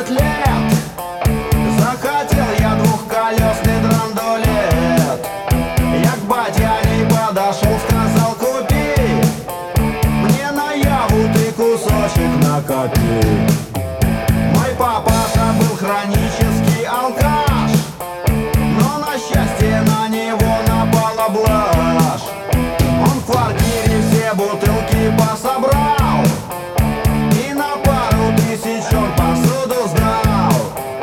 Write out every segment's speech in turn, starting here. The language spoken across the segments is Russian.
17 лет захотел я двухколесный драндулет. Я к батяне подошел, сказал: купи мне на яву ты кусочек накопи. Мой папаша был хронический алкаш, но на счастье на него напала блажь. Он в квартире все бутылки пособрал и на пару тысяч он посуду сдал.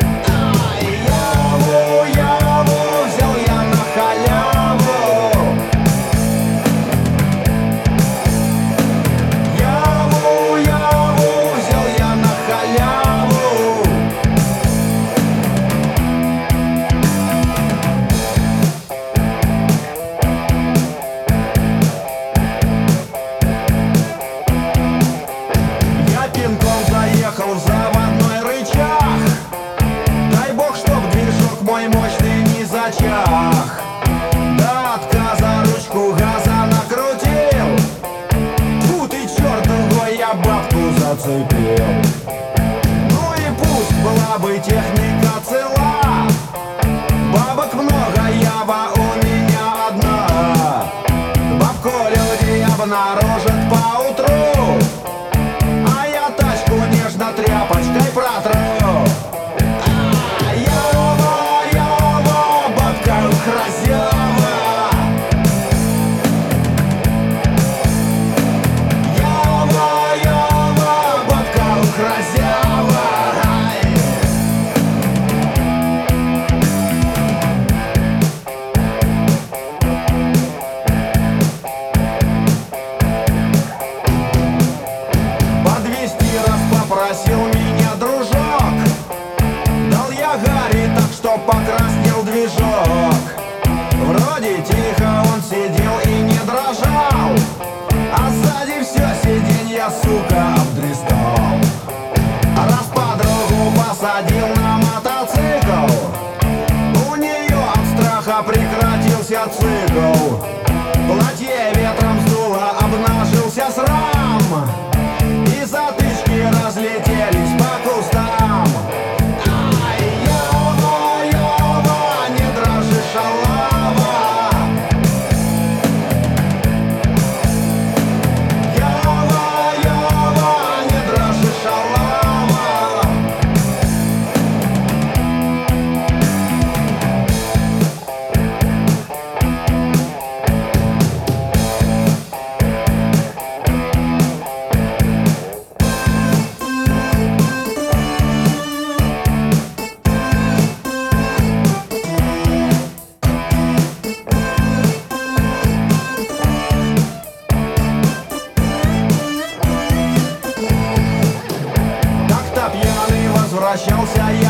Яву взял я на халяву. Яву взял я на халяву. Я пинком заехал в заводной рычаг. Дай бог, чтоб движок мой мощный не зачах. До отказа ручку газа накрутил. Фу ты, черт, другой, я бабку зацепил. Ну и пусть была бы техника цела, бабок много, ява у меня одна. Бабку люди обнаружат поутру, а я тачку нежно тряпочкой протру. Ява, бабка хразява. Ява, бабка хразява. Подвезти раз попросил меня дружок, дал я Гарри так, что покраснел движок. Вроде тихо он сидел и не дрожал, а сзади все сиденье, сука, обдристал. Раз подругу посадил на мотоцикл, у нее от страха прекратился цикл. Платье ветром сдуло, обнажился срам, и затычки разлетелись по кустам. Ява, не дрожи, шалава. Ява, не дрожи, шалава. Как-то пьяный возвращался я